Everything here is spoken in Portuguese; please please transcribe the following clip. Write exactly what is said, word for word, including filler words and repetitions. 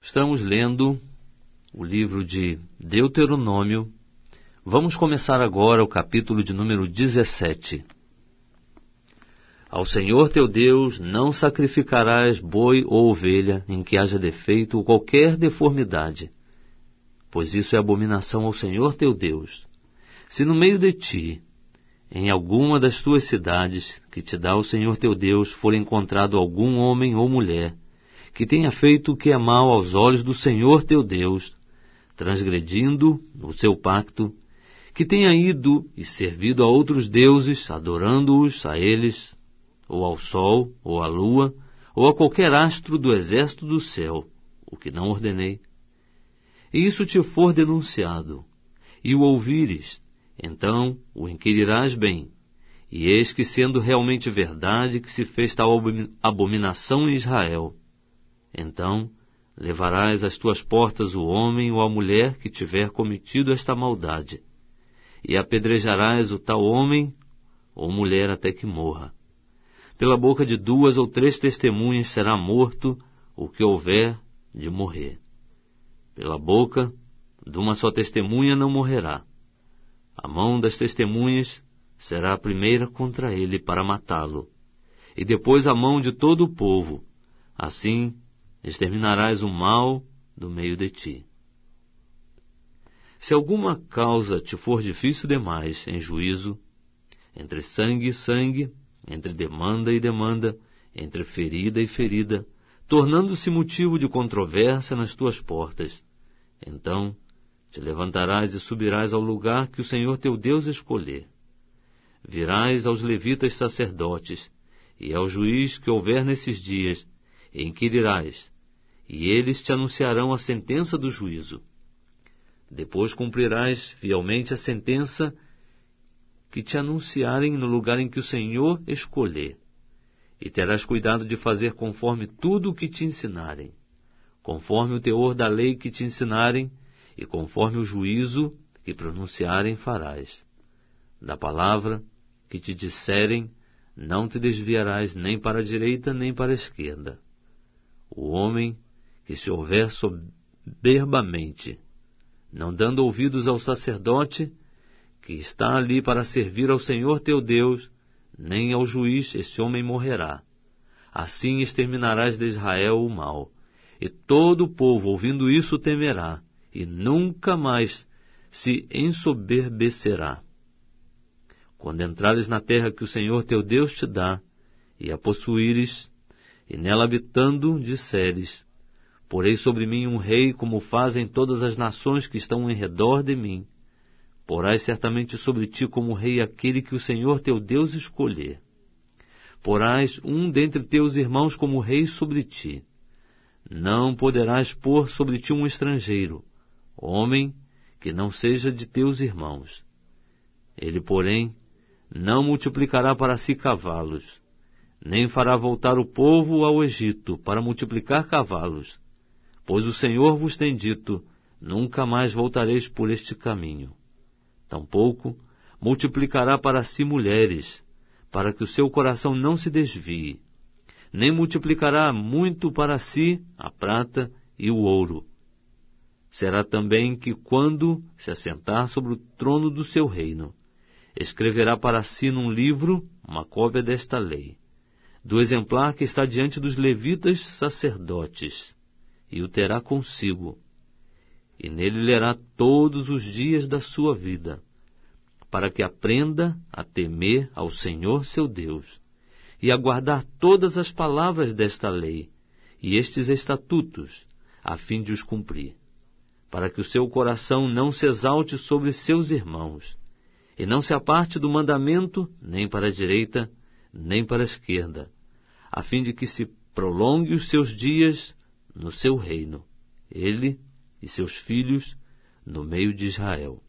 Estamos lendo o livro de Deuteronômio. Vamos começar agora o capítulo de número dezessete. Ao Senhor teu Deus não sacrificarás boi ou ovelha em que haja defeito ou qualquer deformidade, pois isso é abominação ao Senhor teu Deus. Se no meio de ti, em alguma das tuas cidades, que te dá o Senhor teu Deus, for encontrado algum homem ou mulher, que tenha feito o que é mal aos olhos do Senhor teu Deus, transgredindo o seu pacto, que tenha ido e servido a outros deuses, adorando-os a eles, ou ao sol, ou à lua, ou a qualquer astro do exército do céu, o que não ordenei, e isso te for denunciado, e o ouvires, então o inquirirás bem, e eis que, sendo realmente verdade que se fez tal abominação em Israel, então levarás às tuas portas o homem ou a mulher que tiver cometido esta maldade, e apedrejarás o tal homem ou mulher até que morra. Pela boca de duas ou três testemunhas será morto o que houver de morrer. Pela boca de uma só testemunha não morrerá. A mão das testemunhas será a primeira contra ele para matá-lo, e depois a mão de todo o povo. Assim exterminarás o mal do meio de ti. Se alguma causa te for difícil demais em juízo, entre sangue e sangue, entre demanda e demanda, entre ferida e ferida, tornando-se motivo de controvérsia nas tuas portas, então te levantarás e subirás ao lugar que o Senhor teu Deus escolher. Virás aos levitas sacerdotes e ao juiz que houver nesses dias, e inquirirás, e eles te anunciarão a sentença do juízo. Depois cumprirás fielmente a sentença que te anunciarem no lugar em que o Senhor escolher, e terás cuidado de fazer conforme tudo o que te ensinarem, conforme o teor da lei que te ensinarem, e conforme o juízo que pronunciarem farás. Da palavra que te disserem, não te desviarás nem para a direita nem para a esquerda. O homem que se houver soberbamente, não dando ouvidos ao sacerdote, que está ali para servir ao Senhor teu Deus, nem ao juiz, esse homem morrerá. Assim exterminarás de Israel o mal, e todo o povo, ouvindo isso, temerá, e nunca mais se ensoberbecerá. Quando entrares na terra que o Senhor teu Deus te dá, e a possuíres, e nela habitando, disseres, porei sobre mim um rei, como fazem todas as nações que estão em redor de mim. Porás certamente sobre ti como rei aquele que o Senhor teu Deus escolher. Porás um dentre teus irmãos como rei sobre ti. Não poderás pôr sobre ti um estrangeiro, homem que não seja de teus irmãos. Ele, porém, não multiplicará para si cavalos, nem fará voltar o povo ao Egito para multiplicar cavalos, pois o Senhor vos tem dito, nunca mais voltareis por este caminho. Tampouco multiplicará para si mulheres, para que o seu coração não se desvie, nem multiplicará muito para si a prata e o ouro. Será também que, quando se assentar sobre o trono do seu reino, escreverá para si num livro uma cópia desta lei, do exemplar que está diante dos levitas sacerdotes, e o terá consigo, e nele lerá todos os dias da sua vida, para que aprenda a temer ao Senhor seu Deus, e a guardar todas as palavras desta lei, e estes estatutos, a fim de os cumprir, para que o seu coração não se exalte sobre seus irmãos, e não se aparte do mandamento, nem para a direita, nem para a esquerda, a fim de que se prolongue os seus dias no seu reino, ele e seus filhos no meio de Israel.